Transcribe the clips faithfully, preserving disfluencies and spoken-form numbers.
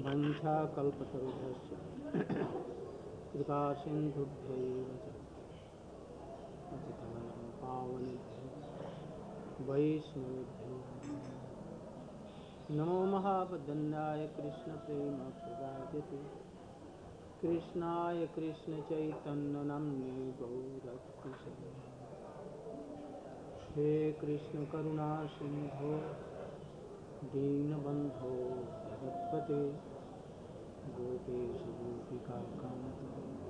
वाञ्छाकल्पतरुभ्यश्च कृपासिन्धुभ्यैव च पतितानां पावनेभ्यो वैष्णवेभ्यो नमो महावदन्याय कृष्णप्रेमप्रदायते कृष्णाय कृष्णचैतन्यनाम्ने गौरहृषे हे कृष्ण करुणा सिंधो दीनबन्धो जगत्पते गोपेश गोपिकान्त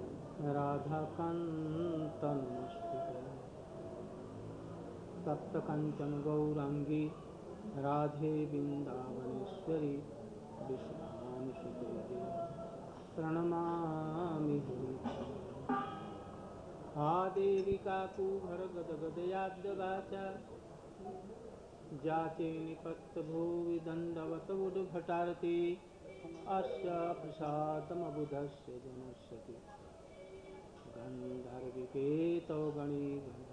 राधाकान्त नमोस्तुते तप्तकाञ्चन गौरांगी राधे वृन्दावनेश्वरी विश्वनाथसुते प्रणमामि हरिप्रिये हा देवी काकुभरगदगदयाद्यवाचा जाचे निपत्तभुवि दण्डवत उद्भटार्ति अस्य प्रसादमबुधस्य जनस्यति गन्धर्विकेतो गणी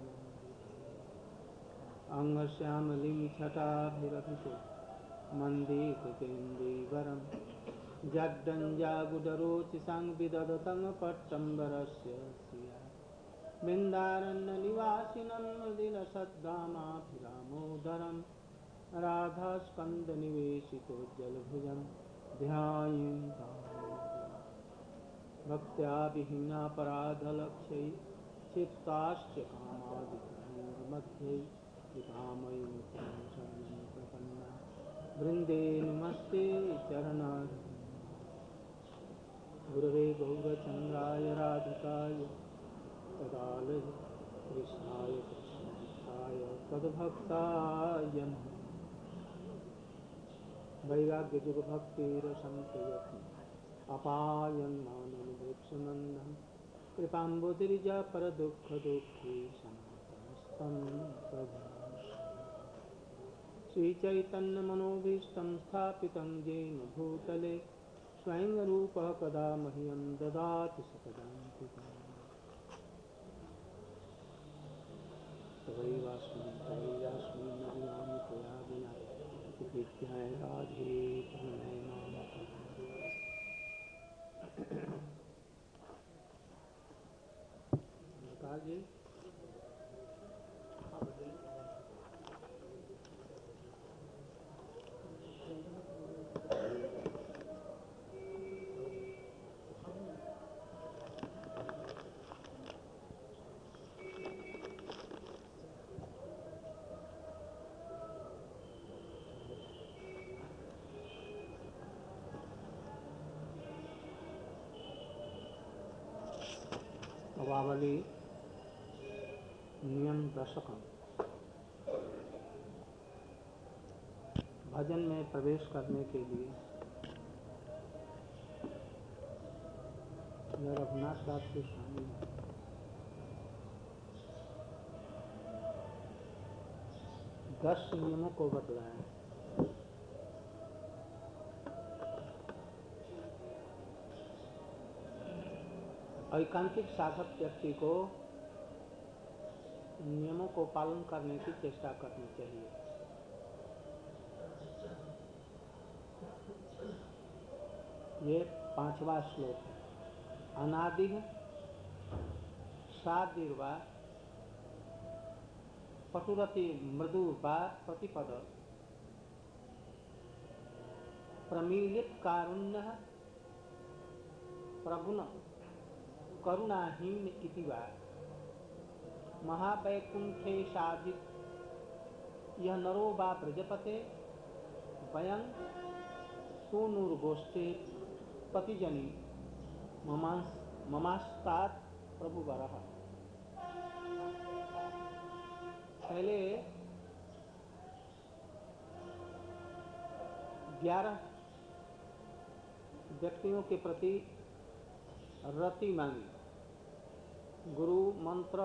अंगश्यामलिं छटाभिरभितो मन्दे कृतेन्दीवरं जड्डञ्जागुडरोचिसां विदधतं पट्टम्बरस्य श्रिया बिन्दारण्यनिवासिनं दिनसद्धामाभिरामोदरं राधास्कन्दनिवेशितोज्जलभुजं ध्यायन्तो भक्त्या विहीनापराधलक्ष्यै क्षिप्ताश्च कामादितरङ्गमध्ये कृपामयि नित्यं शरणं प्रपन्ना वृन्दे नमस्ते चरणार्विन्दे गुरवे गौरचन्द्राय राधिकाय तदालय कृष्णाय कृष्णाय तद्भक्ताय नमः वैराग्यजुगभक्तिरसंप्रयत्न अपायन्माननिवृक्षनन्दं कृपाम्बुदिर्जा परदुःखदुःखी सनातनस्तं प्रभु श्रीचैतन्यमनोभीष्टं स्थापितं येन भूतले स्वयं रूपः कदा मह्यं ददाति सकदान्तिकम् तवैवास्मि तवैवास्मि न विनामि त्वया विना विद्याय राधे प्रणय मां नमस्कार जी। अवावली नियम दशकम। भजन में प्रवेश करने के लिए रघुनाथ दास के स्वामी दस नियमों को बतलाया। एकांतिक साधक व्यक्ति को नियमों को पालन करने की चेष्टा करनी चाहिए। ये पांचवा श्लोक है। अनादि सादीर्वा पटुरति मृदु वा प्रतिपद प्रमीलित कारुण्य प्रगुण करुणाहीन इति वा महावैकुंठे साधित यह नरो वा ब्रजपते वयं सूनुर्गोष्ठे पतिजनी ममास्तात् प्रभुवरः। पहले ग्यारह व्यक्तियों के प्रति रति मांगी। गुरु मंत्र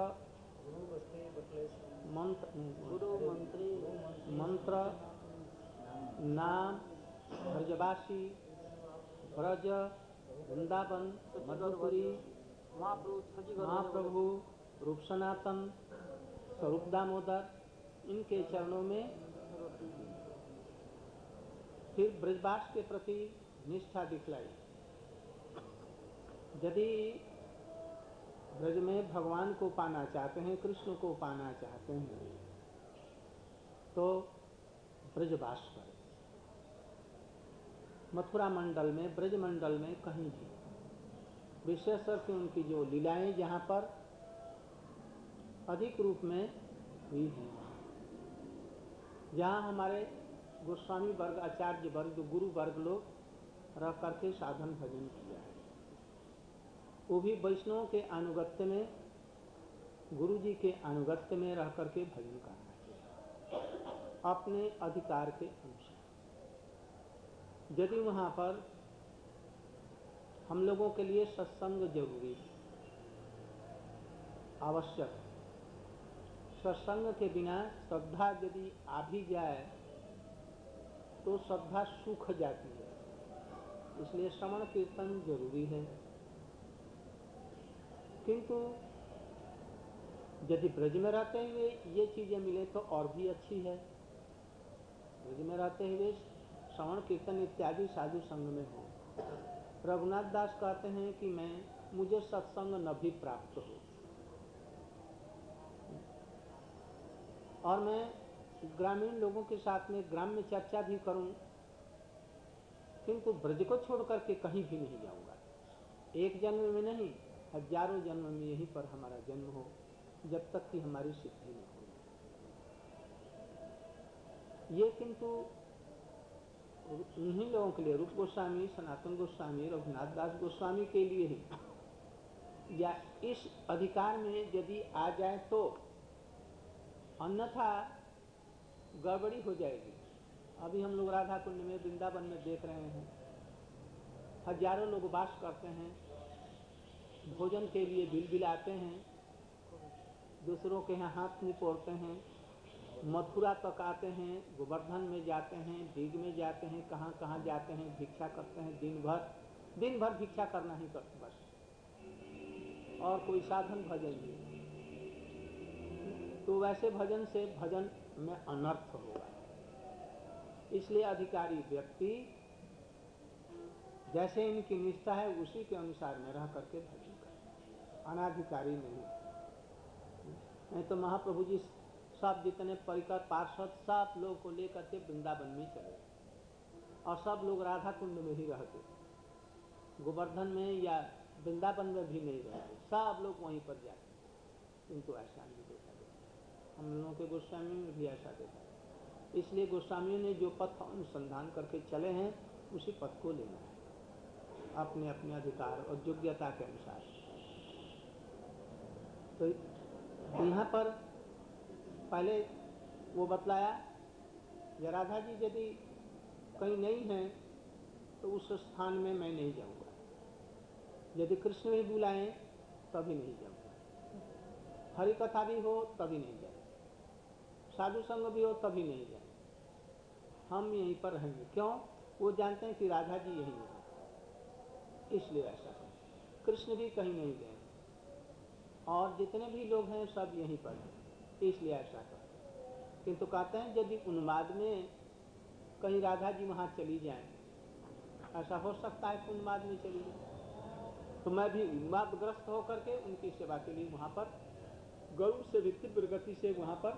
मंत्र गुरु मंत्री मंत्र नाम ब्रजवासी ब्रज वृंदावन मधुपुरी महाप्रभु रूप सनातन स्वरूप दामोदर इनके चरणों में फिर ब्रजवास के प्रति निष्ठा दिखलाई। यदि ब्रज में भगवान को पाना चाहते हैं, कृष्ण को पाना चाहते हैं, तो ब्रजवास करें। मथुरा मंडल में, ब्रज मंडल में कहीं भी, विशेषकर से उनकी जो लीलाएं जहाँ पर अधिक रूप में हुई हैं, जहाँ हमारे गोस्वामी वर्ग, आचार्य वर्ग, गुरु वर्ग लोग रह करके साधन भजन किया है, वो भी वैष्णवों के अनुगत्य में, गुरु जी के अनुगत्य में रह करके भजन करना चाहिए अपने अधिकार के अनुसार। यदि वहाँ पर हम लोगों के लिए सत्संग जरूरी है, आवश्यक, सत्संग के बिना श्रद्धा यदि आ भी जाए तो श्रद्धा सूख जाती है, इसलिए श्रवण कीर्तन जरूरी है। किंतु यदि ब्रज में रहते हुए ये चीजें मिले तो और भी अच्छी है। ब्रज में रहते हुए श्रवण कीर्तन इत्यादि साधु संग में हो। रघुनाथ दास कहते हैं कि मैं मुझे सत्संग न भी प्राप्त हो और मैं ग्रामीण लोगों के साथ में ग्राम्य चर्चा भी करूं, किंतु ब्रज को छोड़ करके कहीं भी नहीं जाऊंगा। एक जन्म में नहीं, हजारों जन्म में यहीं पर हमारा जन्म हो, जब तक कि हमारी सिद्धि न हो। ये किंतु उन्हीं लोगों के लिए, रूप गोस्वामी, सनातन गोस्वामी, रघुनाथ दास गोस्वामी के लिए ही, या इस अधिकार में यदि आ जाए तो, अन्यथा गड़बड़ी हो जाएगी। अभी हम लोग राधा कुंड में, वृंदावन में देख रहे हैं, हजारों लोग वास करते हैं, भोजन के लिए बिल बिलाते हैं, दूसरों के यहाँ हाथ निपोड़ते हैं, मथुरा तक आते हैं, गोवर्धन में जाते हैं, दीघ में जाते हैं, कहाँ कहाँ जाते हैं, भिक्षा करते हैं, दिन भर दिन भर भिक्षा करना ही करते बस, और कोई साधन भजन नहीं। तो वैसे भजन से भजन में अनर्थ होगा। इसलिए अधिकारी व्यक्ति जैसे इनकी निष्ठा है उसी के अनुसार में रह करके भजन करे, अनाधिकारी नहीं। नहीं तो महाप्रभु जी सब जितने परिकर पार्षद सब लोग को लेकर के वृंदावन में चले और सब लोग राधा कुंड में ही रहते, गोवर्धन में या वृंदावन में भी नहीं रहते, सब लोग वहीं पर जाते। किंतु ऐसा नहीं देखा गया। हम लोगों के गोस्वामी में भी ऐसा देखा गया। इसलिए गोस्वामियों ने जो पथ अनुसंधान करके चले हैं उसी पथ को लेना है, अपने अपने अधिकार और योग्यता के अनुसार। तो यहाँ पर पहले वो बतलाया, राधा जी यदि कहीं नहीं है तो उस स्थान में मैं नहीं जाऊंगा। यदि कृष्ण भी बुलाएं तभी नहीं जाऊंगा, हरि कथा भी हो तभी नहीं जाए, साधु संग भी हो तभी नहीं जाए, हम यहीं पर रहेंगे। क्यों? वो जानते हैं कि राधा जी यहीं है, इसलिए ऐसा है। कृष्ण भी कहीं नहीं गए और जितने भी लोग हैं सब यहीं पर हैं, इसलिए ऐसा करते हैं। किंतु कहते हैं यदि उन्माद में कहीं राधा जी वहाँ चली जाएं, ऐसा हो सकता है कि उन्माद में चली जाए, तो मैं भी उन्मादग्रस्त होकर के उनकी सेवा के लिए वहाँ पर गरुड़ से भी तीव्र गति से वहाँ पर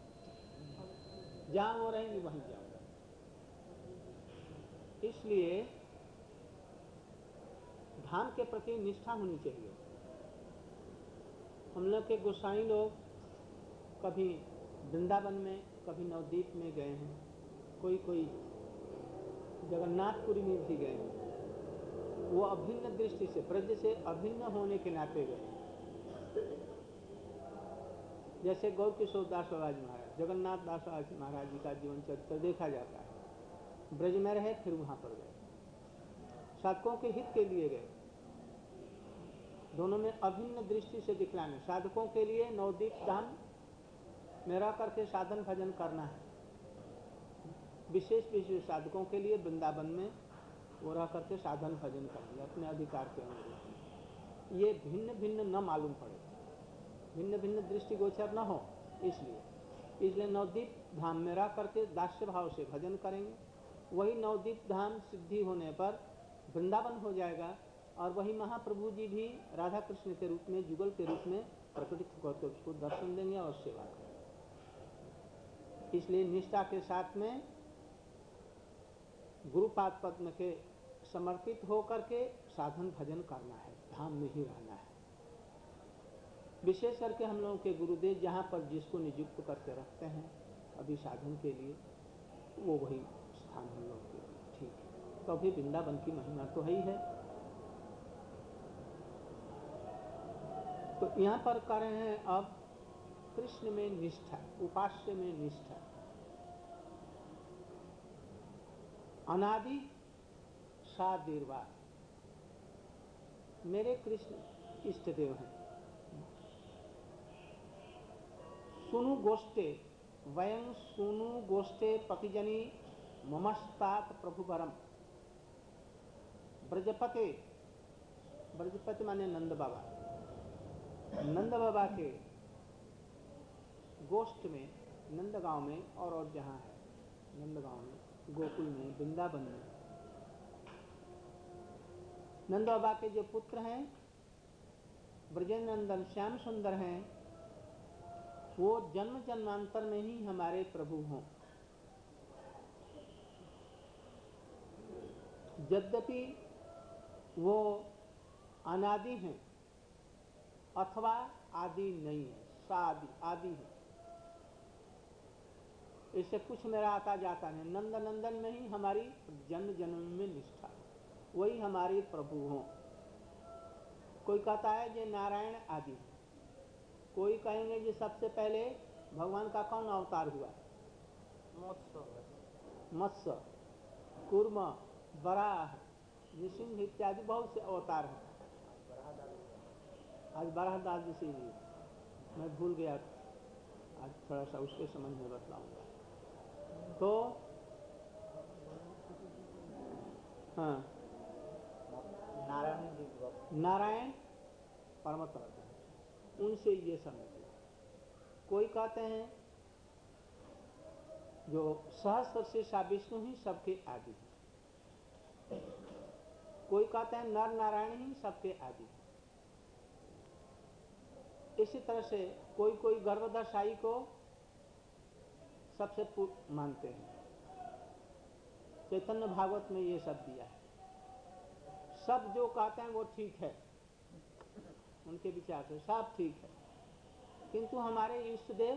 जहाँ वो रहेंगे वहीं जाऊंगा। इसलिए धाम के प्रति निष्ठा होनी चाहिए। हम लोग के गोसाई लोग कभी वृंदावन में, कभी नवद्वीप में गए हैं, कोई कोई जगन्नाथपुरी में भी गए हैं। वो अभिन्न दृष्टि से, ब्रज से अभिन्न होने के नाते गए। जैसे गौर किशोर दास बाबा जी महाराज, जगन्नाथ दास महाराज जी का जीवन चरित्र देखा जाता है। ब्रज में रहे, फिर वहां पर गए, साधकों के हित के लिए गए। दोनों में अभिन्न दृष्टि से दिखलाने, साधकों के लिए नवद्वीप धाम में रह करके साधन भजन करना है, विशेष विशेष साधकों के लिए वृंदावन में वो रह करके साधन भजन करेंगे अपने अधिकार के अनुरूप। ये भिन्न भिन्न न मालूम पड़े, भिन्न भिन्न दृष्टिगोचर न हो, इसलिए इसलिए नवद्वीप धाम में रह करके दास्य भाव से भजन करेंगे। वही नवद्वीप धाम सिद्धि होने पर वृंदावन हो जाएगा और वही महाप्रभु जी भी राधा कृष्ण के रूप में, जुगल के रूप में प्रकटित होकर उसको दर्शन देंगे और सेवा करेंगे। इसलिए निष्ठा के साथ में गुरुपाद पद्म के समर्पित होकर के साधन भजन करना है, धाम में ही रहना है। विशेष करके हम लोगों के गुरुदेव जहाँ पर जिसको नियुक्त करके रखते हैं अभी साधन के लिए, वो वही स्थान हम लोगों के लिए ठीक है। तो अभी वृंदावन की महिमा तो है ही है। तो यहाँ पर कर रहे हैं अब कृष्ण में निष्ठा, उपास्य में निष्ठा। अनादि सादीर्वा मेरे कृष्ण इष्ट देव हैं। सुनु गोष्ठे वयं सुनु गोष्ठे पतिजनी ममस्तात प्रभुवरम। ब्रजपते, ब्रजपति माने नंद बाबा, नंद बाबा के गोष्ठ में, नंदगांव में और और जहाँ है नंदगांव में, गोकुल में, वृंदावन में, नंद बाबा के जो पुत्र हैं ब्रजेंद्रनंदन श्याम सुंदर हैं, वो जन्म जन्मांतर में ही हमारे प्रभु हों। यद्यपि वो अनादि हैं अथवा आदि नहीं है, सादि आदि है। इससे कुछ मेरा आता जाता नहीं। नंद नंदन में ही हमारी जन्म जन्म में निष्ठा, वही हमारे प्रभु हों। कोई कहता है ये नारायण आदि, कोई कहेंगे कि सबसे पहले भगवान का कौन अवतार हुआ? मत्स्य, मत्स्य, कूर्म, वराह, नृसिंह इत्यादि बहुत से अवतार हैं। आज बराहदास जी से मैं भूल गया, आज थोड़ा सा उसके संबंध में बतलाऊंगा। तो हाँ, नारायण नारायण परमतत्व, उनसे ये सब निकला। कोई कहते हैं जो सहस्त्र शीर्षा विष्णु ही सबके आदि है, कोई कहते हैं नर नारायण ही सबके आदि है। इसी तरह से कोई कोई गर्भधर साई को सबसे पूर्व मानते हैं। चैतन्य भागवत में ये सब दिया है। सब जो कहते हैं वो ठीक है, उनके विचार से सब ठीक है, किंतु हमारे इष्ट देव।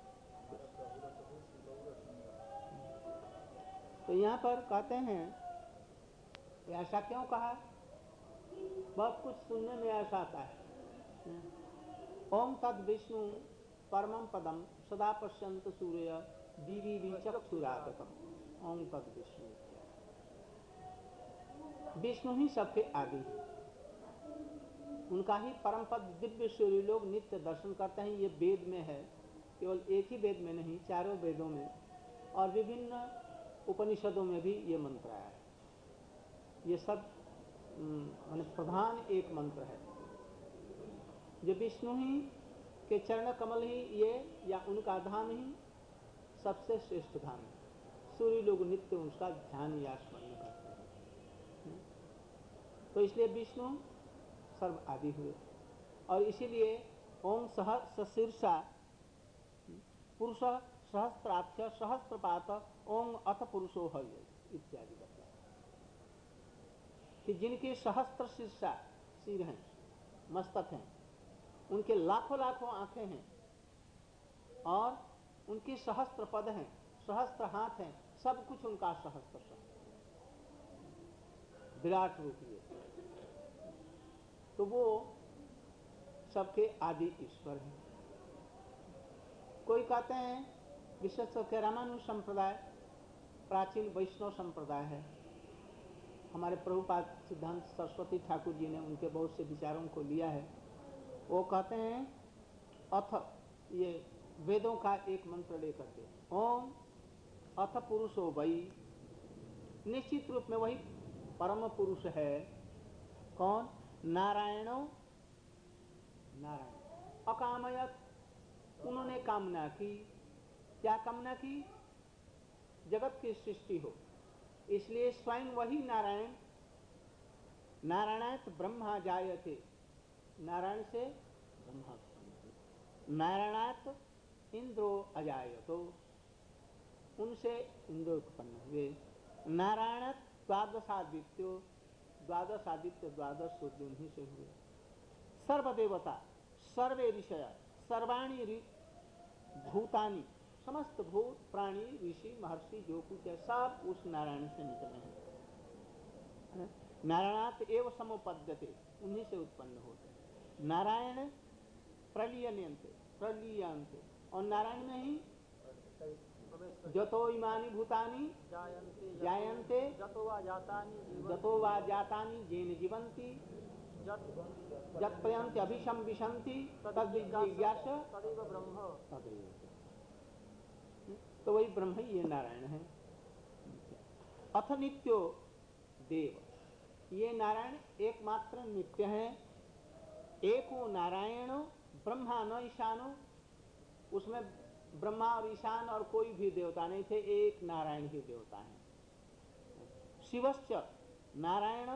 तो यहाँ पर कहते हैं ऐसा क्यों कहा? बहुत कुछ सुनने में ऐसा आता है। ओम तद विष्णु परमं पदम सदा पश्यंत सूर्य दिवि विचक्षुरागतम। ओम तद विष्णु, विष्णु ही सबके आदि है, उनका ही परम पद दिव्य सूर्य लोग नित्य दर्शन करते हैं। ये वेद में है, केवल एक ही वेद में नहीं, चारों वेदों में और विभिन्न उपनिषदों में भी ये मंत्र आया है। ये सब माने प्रधान एक मंत्र है। जो विष्णु ही के चरण कमल ही ये या उनका धाम ही सबसे श्रेष्ठ धाम है। सूर्य लोग नित्य उसका ध्यान या स्मरण करते हैं। तो इसलिए विष्णु सर्व आदि हुए और इसीलिए ओम सह सशीर्षा पुरुष सहस्त्राक्ष सहस्त्रपात ओम अथ पुरुषो है इत्यादि बता कि जिनके सहस्त्र शीर्षा सिर हैं, मस्तक हैं, उनके लाखों लाखों आंखें हैं और उनके सहस्त्र पद हैं, सहस्त्र हाथ हैं, सब कुछ उनका सहस्त्र सहस्त्र विराट रूप ये। तो वो सबके आदि ईश्वर हैं। कोई कहते हैं विशेष करके रामानुज संप्रदाय प्राचीन वैष्णव संप्रदाय है। हमारे प्रभुपाद सिद्धांत सरस्वती ठाकुर जी ने उनके बहुत से विचारों को लिया है। वो कहते हैं अथ, ये वेदों का एक मंत्र लेकर के, ओम अथ पुरुषो वही, निश्चित रूप में वही परम पुरुष है। कौन? नारायणो, नारायण अकामयत, उन्होंने कामना की। क्या कामना की? जगत की सृष्टि हो, इसलिए स्वयं वही नारायण नारायणात ब्रह्मा जायते, नारायण से ब्रह्मा उत्पन्न हुए। नारायणात इंद्रो अजायतो, उनसे इंद्र उत्पन्न हुए। नारायणात द्वादशादित्यो, द्वादश आदित्य द्वादश सूर्य उन्हीं से हुए। सर्वदेवता सर्वे ऋषय सर्वाणी भूतानि, समस्त भूत प्राणी ऋषि महर्षि जो कुछ है सब उस नारायण से निकले हैं। नारायणात एव समुपद्यते, उन्हीं से उत्पन्न होते। नारायण प्रलीयन्ते प्रलीयन्ते, और नारायण में ही जतो इमानि भूतानि जायन्ते जायन्ते जतो वा जातानि जीवन्ति जतो वा जातानि येन जीवन्ति जत् प्रयन्ति अभिशम विशन्ति तद्विज्ञास तदेव ब्रह्म। तदेव, तो वही ब्रह्म ही ये नारायण है। अथ नित्यो देव, ये नारायण एकमात्र नित्य है। एको नारायण ब्रह्मा न ईशानो, उसमें ब्रह्मा और ईशान और कोई भी देवता नहीं थे, एक नारायण ही देवता है। शिवश्च नारायण,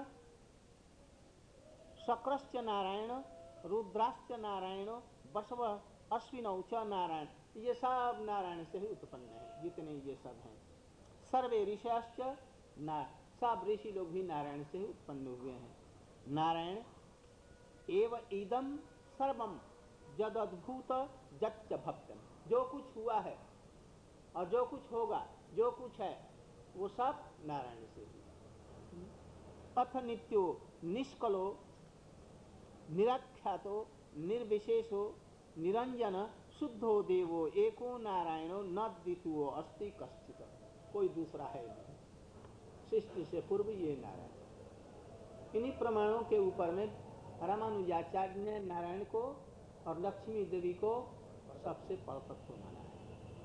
शक्रश्च नारायण, रुद्राश्च नारायण, बसव अश्विनौ च नारायण, ये सब नारायण से ही उत्पन्न है जितने ये सब हैं। सर्वे ऋषयश्च ना, सब ऋषि लोग भी नारायण से ही उत्पन्न हुए हैं। नारायण एव इदम सर्वम जद अद्भुत जच्च भक्तम, जो कुछ हुआ है और जो कुछ होगा, जो कुछ है वो सब नारायण से ही। अथ नित्यो निष्कलो निरख्यातो निर्विशेषो निरंजन शुद्धो देवो एको नारायणो न द्वितीयो अस्ति कश्चित्, कोई दूसरा है नहीं, सृष्टि से पूर्व ये नारायण। इन्हीं प्रमाणों के ऊपर में रामानुजाचार्य ने नारायण को और लक्ष्मी देवी को सबसे परतत्व माना है।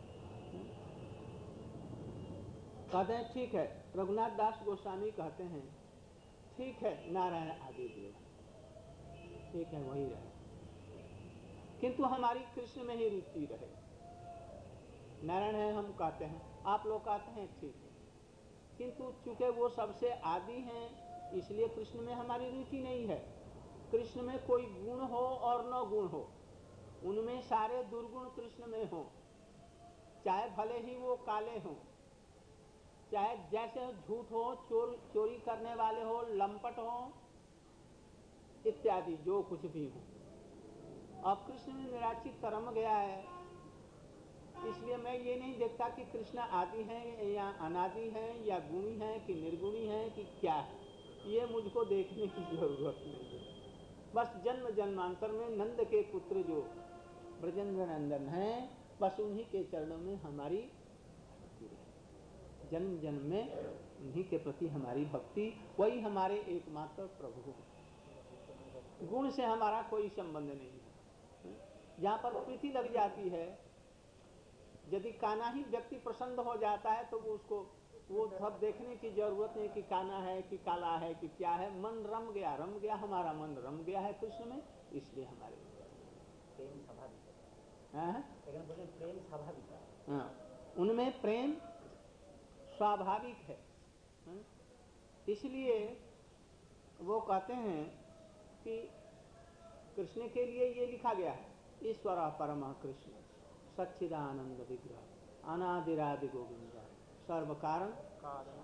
कहते हैं ठीक है, रघुनाथ दास गोस्वामी कहते हैं ठीक है नारायण आदि देव, ठीक है वही रहे, किंतु हमारी कृष्ण में ही रुचि रहे। नारायण है हम कहते हैं, आप लोग कहते हैं ठीक है, किंतु चूंकि वो सबसे आदि हैं इसलिए कृष्ण में हमारी रुचि नहीं है। कृष्ण में कोई गुण हो और न गुण हो, उनमें सारे दुर्गुण कृष्ण में हो, चाहे भले ही वो काले हों, चाहे जैसे झूठ हो, चोर चोरी करने वाले हो, लंपट हो इत्यादि जो कुछ भी हो। अब कृष्ण में निराचित रम गया है, इसलिए मैं ये नहीं देखता कि कृष्ण आदि हैं या अनादि हैं या गुणी हैं कि निर्गुणी हैं कि क्या है, ये मुझको देखने की जरूरत नहीं है। बस जन्म जन्मांतर में नंद के पुत्र जो ब्रजेंद्र नंदन हैं, बस उन्हीं के चरणों में हमारी भक्ति रहे। जन्म जन्म में उन्हीं के प्रति हमारी भक्ति, वही हमारे एकमात्र प्रभु हैं। गुण से हमारा कोई संबंध नहीं है। जहाँ पर प्रीति लग जाती है, यदि काना ही व्यक्ति प्रसन्न हो जाता है तो वो उसको वो सब देखने की जरूरत नहीं कि काना है कि काला है कि क्या है, मन रम गया रम गया हमारा मन रम गया है कृष्ण में, इसलिए हमारे प्रेम स्वाभाविक है। लेकिन बोले प्रेम स्वाभाविक है, हाँ, उनमें प्रेम स्वाभाविक है, है? इसलिए वो कहते हैं कि कृष्ण के लिए ये लिखा गया है, ईश्वर परम कृष्ण सच्चिदानंद विग्रह अनादिरादि गोविंद सर्व कारण कारण।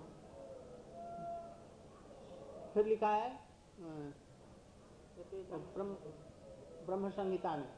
फिर लिखा है ब्रह्म ब्रह्म संहिता में,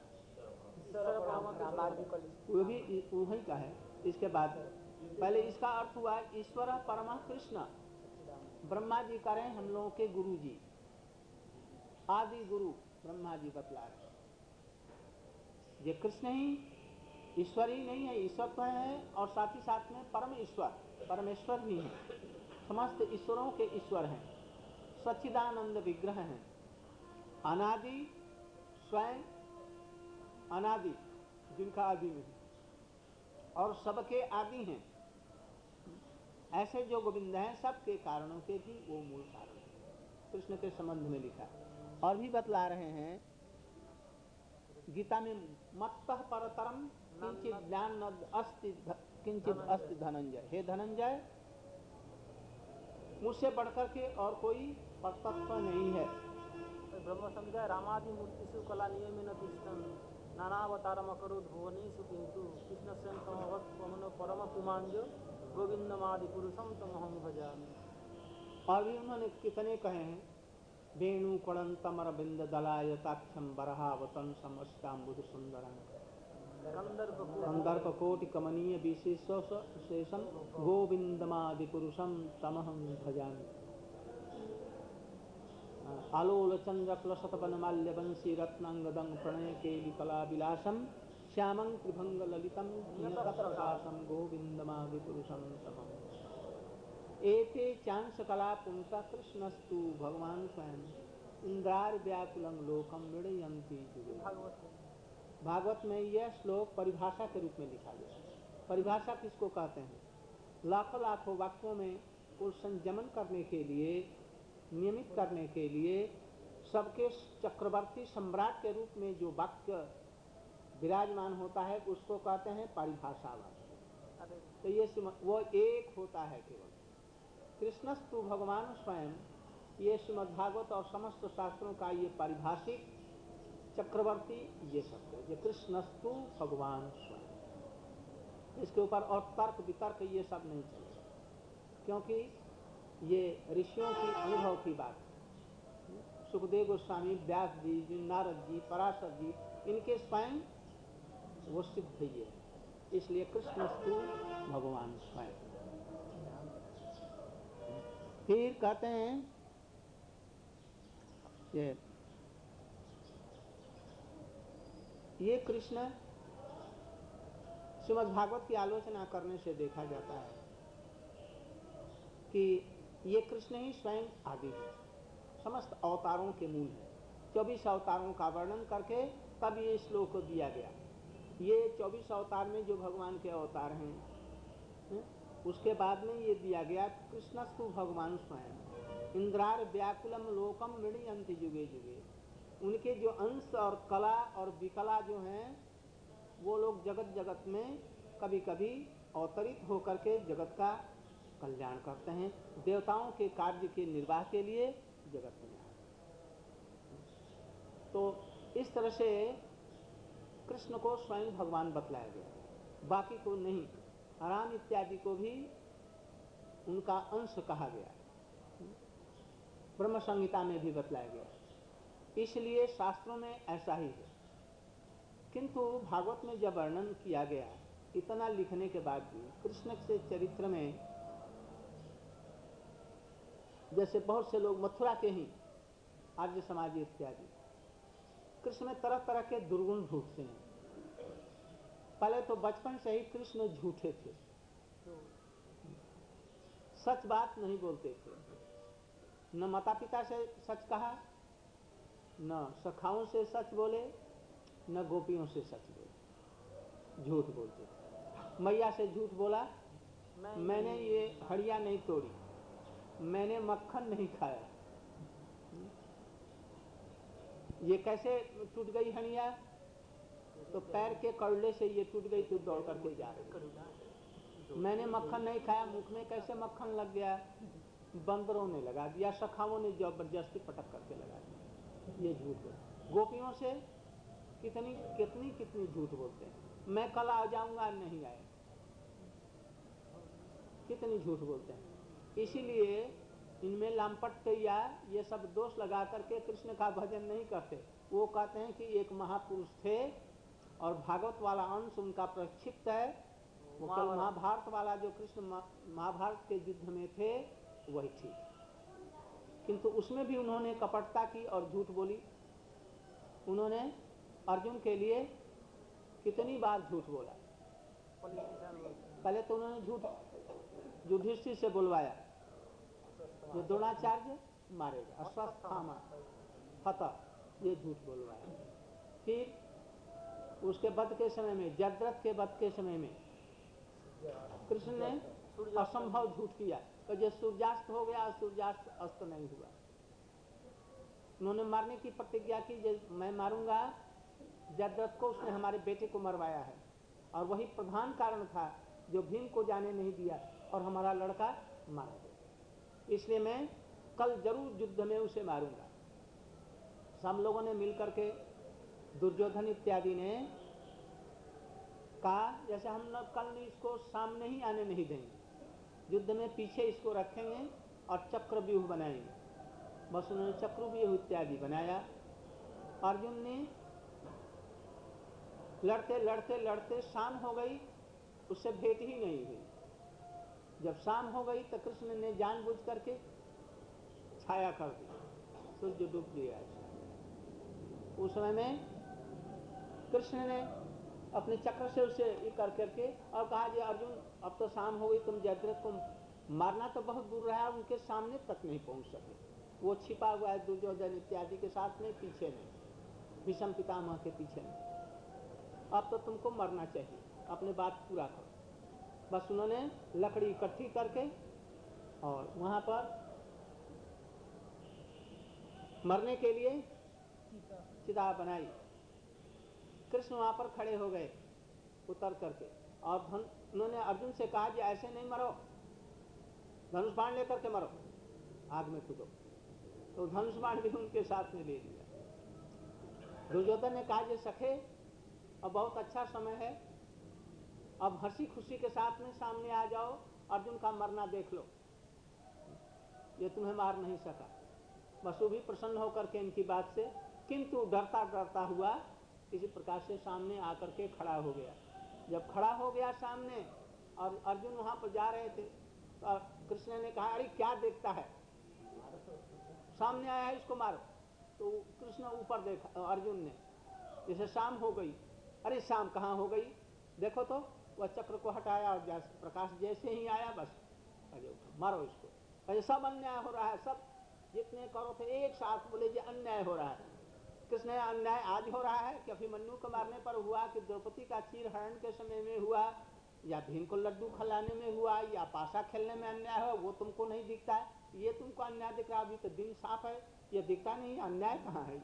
वो भी वही का है। इसके बाद पहले इसका अर्थ हुआ ईश्वर परम कृष्ण, ब्रह्मा जी करें हम लोगों के गुरु जी, आदि गुरु ब्रह्मा जी बतला रहे। ये कृष्ण ही ईश्वर ही नहीं है, ईश्वर तो है और साथ ही साथ में परम ईश्वर परमेश्वर भी हैं, समस्त ईश्वरों के ईश्वर हैं, सच्चिदानंद विग्रह हैं, अनादि स्वयं अनादि जिनका आदि नहीं और सबके आदि हैं। ऐसे जो गोविंद हैं सबके कारणों के भी वो मूल कारण है। कृष्ण के संबंध में लिखा और भी बतला रहे हैं गीता में, मत्तः परतरम किंचित ज्ञान अस्ति किंचित अस्ति धनंजय, हे धनंजय मुझसे बढ़कर के और कोई पर तत्व नहीं है। ब्रह्म संज्ञा रामादि मूर्तिषु कला नियमेन तिष्ठन् नानावतारम अकरोत् भुवनेषु किन्तु कृष्णस्य समवत् पवन परम पुमांजो गोविंदमादि पुरुषम तमहं भजामि। और भी उन्होंने कितने कहे हैं, वेणु कड़ंतमर बिंद दलायताक्षम बरहावतन समस्ताम्बुध सुंदरं कंदर्प कोटि कमनीय विशेषम गोविंदमादि पुरुषम तमहं भजामि। आलोल चंद्र क्लशत बनमाल्य वंशी रत्नांगदं प्रणय केली कला विलासम श्यामं त्रिभंग ललितम प्रकाशम गोविंदमादि पुरुषम तमहं। एते चांस कला पुंसा कृष्णस्तु भगवान स्वयं इंद्रार व्याकुलं लोकम मृणयन्ति जुगे। भागवत में यह श्लोक परिभाषा के रूप में लिखा गया है। परिभाषा किसको कहते हैं? लाखों लाखों वाक्यों में को संयमन करने के लिए, नियमित करने के लिए, सबके चक्रवर्ती सम्राट के रूप में जो वाक्य विराजमान होता है उसको कहते हैं परिभाषा वाक्य। तो ये वो एक होता है केवल कृष्णस्तु भगवान स्वयं। ये श्रीमद्भागवत और समस्त शास्त्रों का ये पारिभाषिक चक्रवर्ती ये शब्द है, ये कृष्णस्तु भगवान स्वयं। इसके ऊपर और तर्क वितर्क ये सब नहीं चलेगा, क्योंकि ये ऋषियों की अनुभव की बात है। सुखदेव गोस्वामी, व्यास जी, नारद जी, पराशर जी, इनके स्वयं वो सिद्ध ये है। इसलिए कृष्णस्तु भगवान स्वयं। फिर कहते हैं ये ये कृष्ण श्रीमद्भागवत की आलोचना करने से देखा जाता है कि ये कृष्ण ही स्वयं आदि है, समस्त अवतारों के मूल है। चौबीस अवतारों का वर्णन करके तब ये श्लोक दिया गया। ये चौबीस अवतार में जो भगवान के अवतार हैं, है? उसके बाद में ये दिया गया कृष्णस्तु भगवान स्वयं इंद्रार व्याकुलम लोकम मृणयन्ति जुगे जुगे। उनके जो अंश और कला और विकला जो हैं वो लोग जगत जगत में कभी कभी अवतरित होकर के जगत का कल्याण करते हैं, देवताओं के कार्य के निर्वाह के लिए जगत में आते हैं। तो इस तरह से कृष्ण को स्वयं भगवान बतलाया गया, बाकी को नहीं। राम इत्यादि को भी उनका अंश कहा गया, ब्रह्म संहिता में भी बतलाया गया। इसलिए शास्त्रों में ऐसा ही है। किंतु भागवत में जब वर्णन किया गया, इतना लिखने के बाद भी कृष्ण के चरित्र में, जैसे बहुत से लोग मथुरा के ही आर्य समाज इत्यादि, कृष्ण में तरह तरह के दुर्गुण ढूंढते हैं। पहले तो बचपन से ही कृष्ण झूठे थे, सच बात नहीं बोलते थे। न माता पिता से सच कहा, न सखाओं से सच बोले, न गोपियों से सच बोले, झूठ बोलते थे। मैया से झूठ बोला, मैं मैंने ये हड़िया नहीं तोड़ी, मैंने मक्खन नहीं खाया। ये कैसे टूट गई हड़िया? तो पैर के कड़ले से ये टूट गई, तो दौड़ करके जा रही। मैंने मक्खन नहीं खाया, मुख में कैसे मक्खन लग गया? बंदरों ने लगा दिया, सखाओं ने जबरदस्ती पटक करके लगा दिया। ये झूठ बोलते। गोपियों से कितनी कितनी कितनी झूठ बोलते हैं, मैं कल आ जाऊंगा, नहीं आए, कितनी झूठ बोलते हैं। इसीलिए इनमें लामपट या ये सब दोष लगा करके कृष्ण का भजन नहीं करते। वो कहते हैं कि एक महापुरुष थे और भागवत वाला अंश उनका प्रक्षिप्त है, वो कल महाभारत वाला जो कृष्ण महाभारत के युद्ध में थे वही ठीक, किंतु उसमें भी उन्होंने कपटता की और झूठ बोली। उन्होंने अर्जुन के लिए कितनी बार झूठ बोला। पहले तो उन्होंने झूठ युधिष्ठिर से बुलवाया, जो द्रोणाचार्य मारेगा, अश्वत्थामा हता, ये झूठ बुलवाया। फिर उसके वध के समय में, जयद्रथ के वध के समय में कृष्ण ने असंभव झूठ किया, तो जो सूर्यास्त हो गया, सूर्यास्त अस्त नहीं हुआ। उन्होंने मारने की प्रतिज्ञा की, मैं मारूंगा जयद्रथ को, उसने हमारे बेटे को मरवाया है, और वही प्रधान कारण था जो भीम को जाने नहीं दिया और हमारा लड़का मार गया। इसलिए मैं कल जरूर युद्ध में उसे मारूंगा। सब लोगों ने मिलकर के दुर्योधन इत्यादि ने कहा जैसे हम लोग कल इसको सामने ही आने नहीं देंगे, युद्ध में पीछे इसको रखेंगे और चक्रव्यूह बनाएंगे। बस उन्होंने चक्रव्यूह इत्यादि बनाया। अर्जुन ने लड़ते लड़ते लड़ते शाम हो गई, उससे भेंट ही नहीं हुई। जब शाम हो गई तो कृष्ण ने जानबूझ करके छाया कर दी, सूर्य डूब गया। उस समय में कृष्ण ने अपने चक्र से उसे ये कर करके और कहा कि अर्जुन अब तो शाम हो गई, तुम जयद्रथ को मारना तो बहुत दूर रहा, उनके सामने तक नहीं पहुंच सके। वो छिपा हुआ है दुर्योधन इत्यादि के साथ में, पीछे नहीं, भीष्म पितामह के पीछे नहीं। अब तो तुमको मरना चाहिए, अपने बात पूरा करो। बस उन्होंने लकड़ी इकट्ठी करके और वहां पर मरने के लिए चिता बनाई। कृष्ण वहां पर खड़े हो गए उतर करके और धन उन्होंने अर्जुन से कहा कि ऐसे नहीं मरो, धनुष बाण लेकर के मरो, आग में कूदो। तो धनुष बाण भी उनके साथ में ले लिया। दुर्योधन ने कहा, सखे अब बहुत अच्छा समय है, अब हंसी खुशी के साथ में सामने आ जाओ, अर्जुन का मरना देख लो, ये तुम्हें मार नहीं सका। बस वो भी प्रसन्न होकर के इनकी बात से, किंतु डरता डरता हुआ इसी प्रकार से सामने आकर के खड़ा हो गया। जब खड़ा हो गया सामने और अर्जुन वहां पर जा रहे थे तो कृष्ण ने कहा, अरे क्या देखता है, सामने आया है इसको मारो। तो कृष्ण ऊपर देखा, अर्जुन ने जैसे शाम हो गई, अरे शाम कहाँ हो गई, देखो तो वह चक्र को हटाया और प्रकाश जैसे ही आया बस अरे मारो इसको। अरे सब अन्याय हो रहा है, सब जितने करो थे एक साथ बोले जो अन्याय हो रहा है। कृष्ण अन्याय आज हो रहा है कि अभिमन्यु को मारने पर हुआ, कि द्रौपदी का चीर हरण के समय में हुआ, या भीम को लड्डू खिलाने में हुआ, या पासा खेलने में अन्याय हो, वो तुमको नहीं दिखता है। ये तुमको अन्याय दिख रहा, अभी तो दिन साफ है, ये दिखता नहीं, अन्याय कहाँ है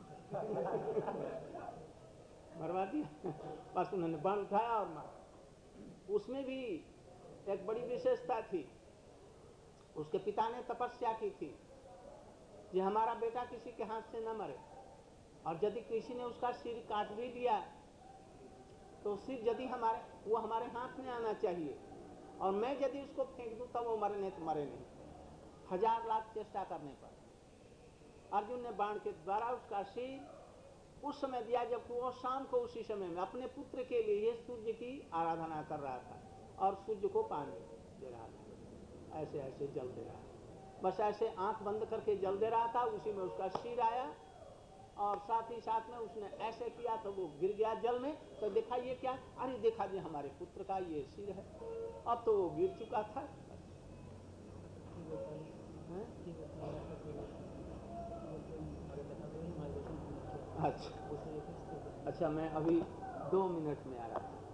मरवा दिया। बस उन्होंने बाण उठाया और मारा। उसमें भी एक बड़ी विशेषता थी, उसके पिता ने तपस्या की थी कि हमारा बेटा किसी के हाथ से न मरे, और यदि किसी ने उसका सिर काट भी दिया तो सिर यदि हमारे वो हमारे हाथ में आना चाहिए, और मैं यदि उसको फेंक दूं तब वो मरे नहीं तो मरे नहीं। हजार लाख चेष्टा करने पर अर्जुन ने बाण के द्वारा उसका सिर उस समय दिया जब वो शाम को उसी समय में अपने पुत्र के लिए सूर्य की आराधना कर रहा था और सूर्य को पानी दे रहा था, ऐसे ऐसे जल दे रहा था। बस ऐसे आंख बंद करके जल दे रहा था, उसी में उसका सिर आया और साथ ही साथ में उसने ऐसे किया तो वो गिर गया जल में। तो देखा ये क्या, अरे देखा जी हमारे पुत्र का ये सिर है। अब तो वो गिर चुका था। अच्छा अच्छा, मैं अभी दो मिनट में आ रहा था।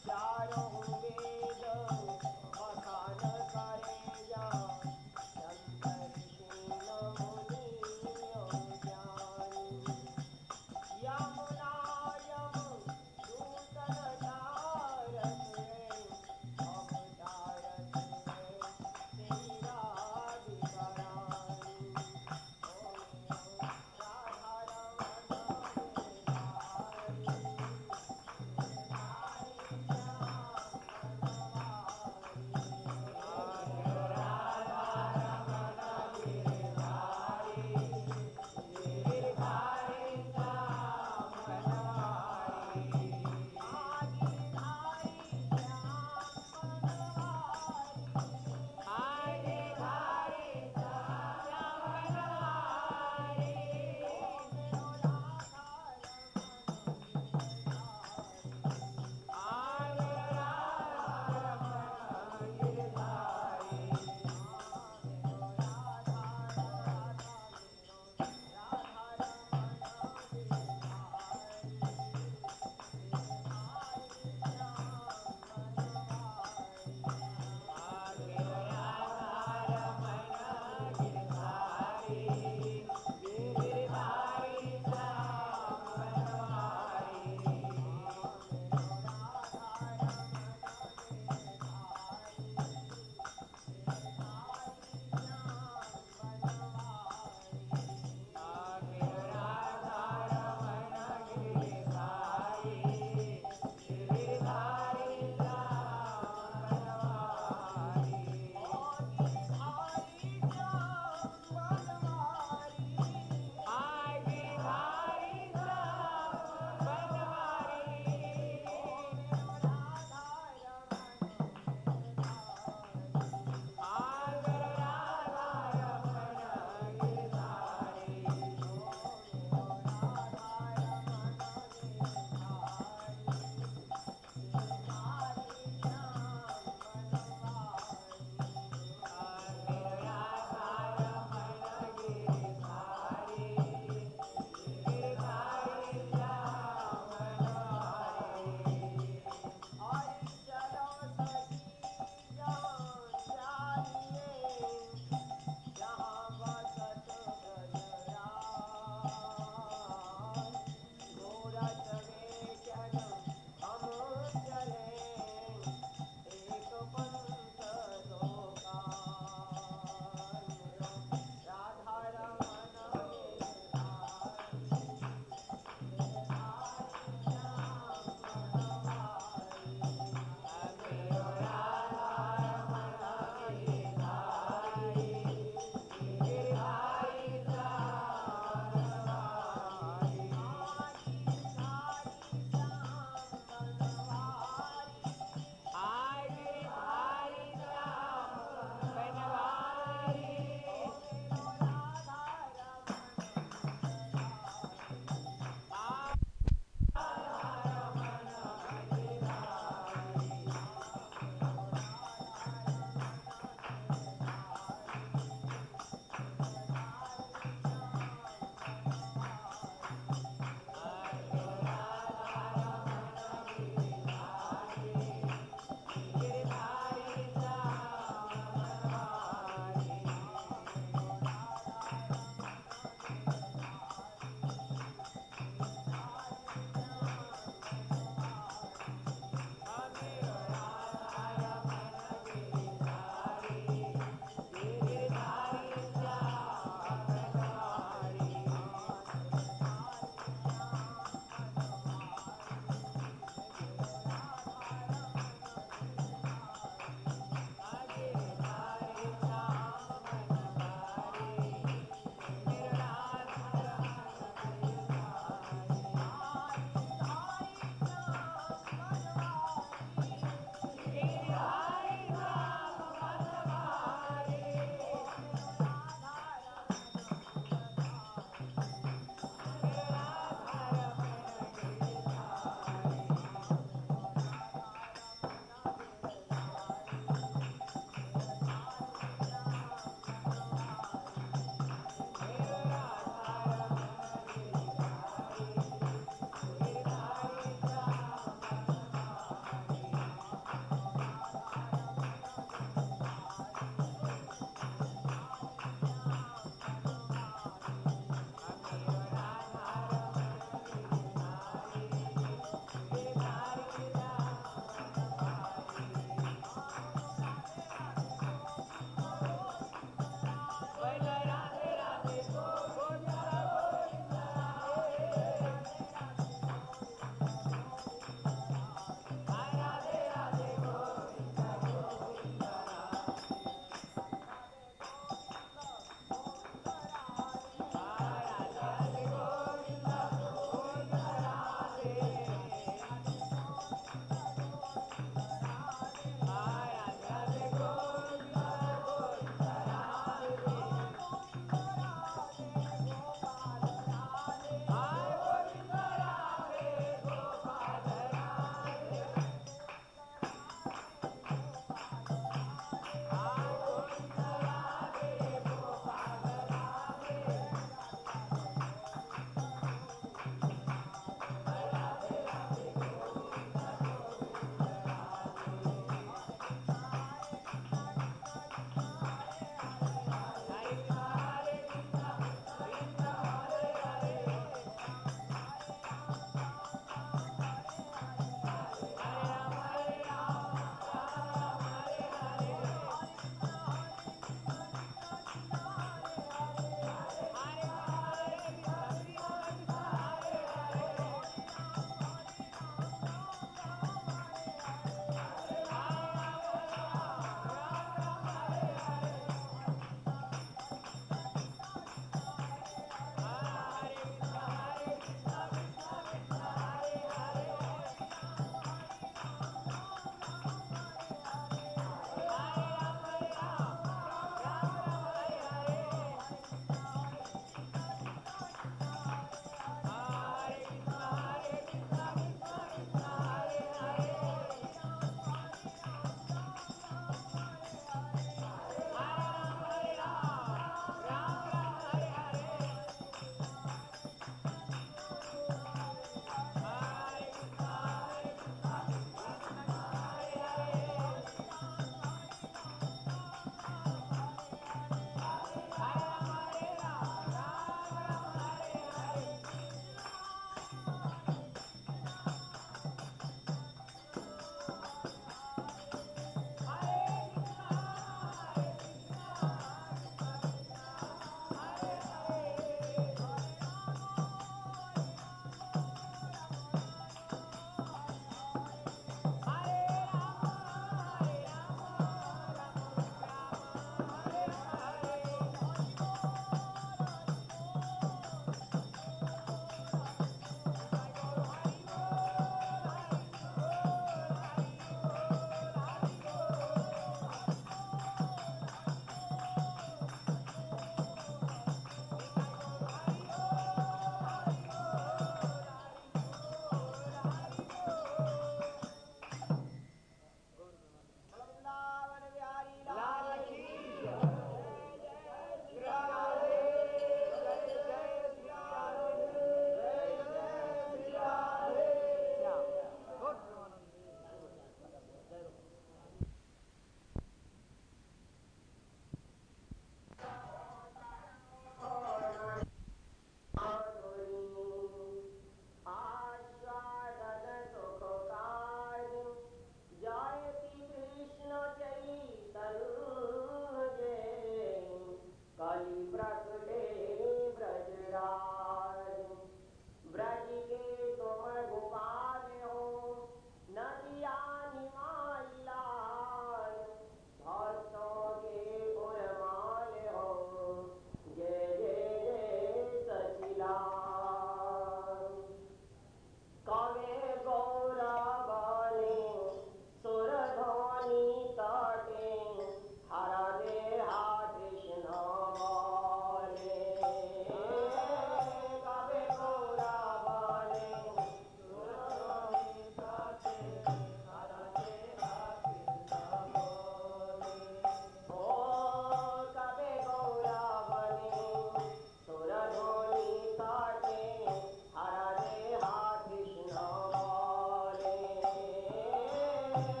है।